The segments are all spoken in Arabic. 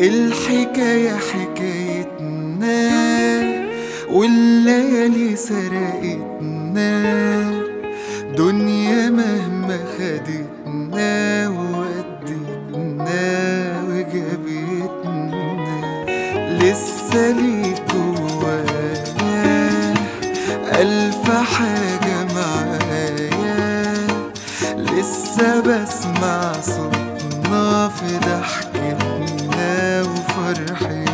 الحكاية حكايتنا والليالي سرقتنا، دنيا مهما خدتنا وودتنا وجابتنا، لسه ليك جوايا ألف حاجة معايا، لسه بسمع صوتنا في ضحكتنا وفرحتنا،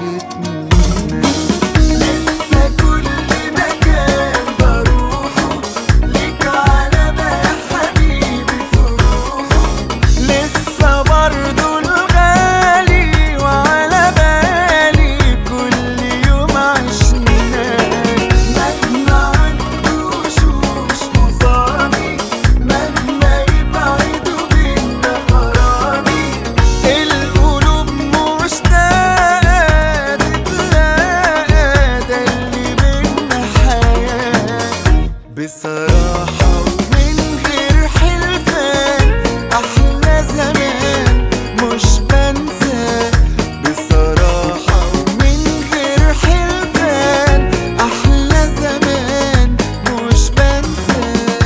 لسه كل مكان بروحه ليك علامة يا حبيبي في روحه، لسه برضو الغالي وعلى بالي كل يوم عشناه، مهما عدوا وشوش قصادي مهما يبعدوا بينا غرامي، القلوب مشتاقة تتلاقى، ده اللي بينا حياة بصراحة ومن غير حلفان، أحلى زمان مش بنساه، بصراحة ومن غير حلفان، أحلى زمان مش بنساه.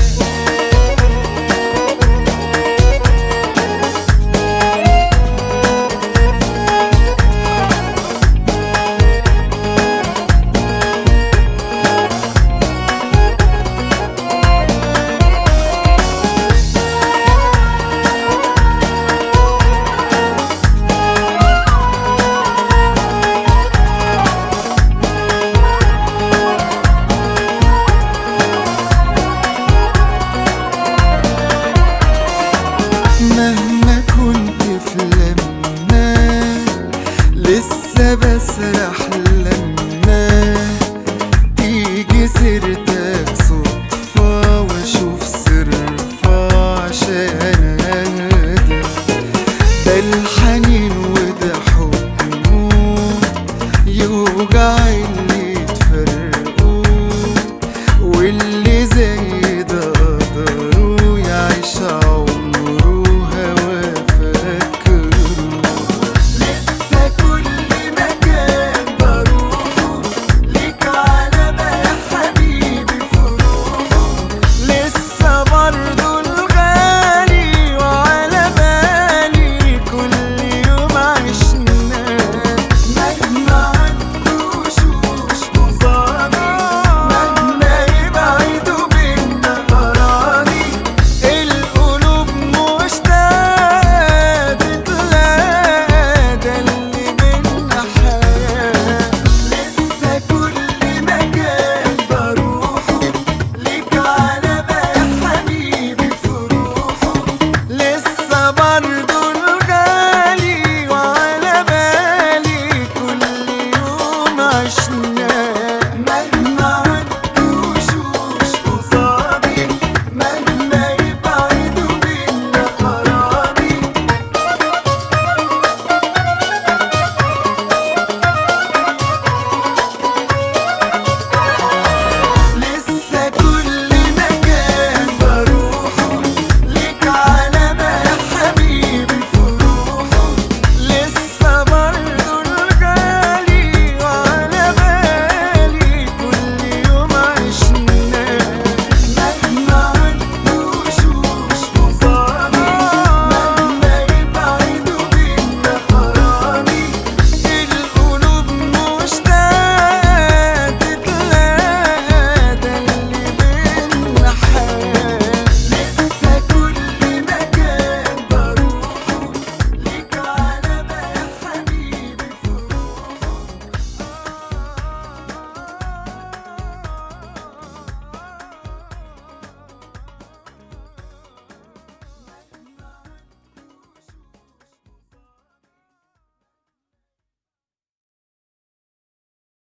مهما كنت في لما لسه بسرح لما تيجي سيرتك صدفة واشوف صرفة عشان اهدى، ده الحنين وده حب يوجع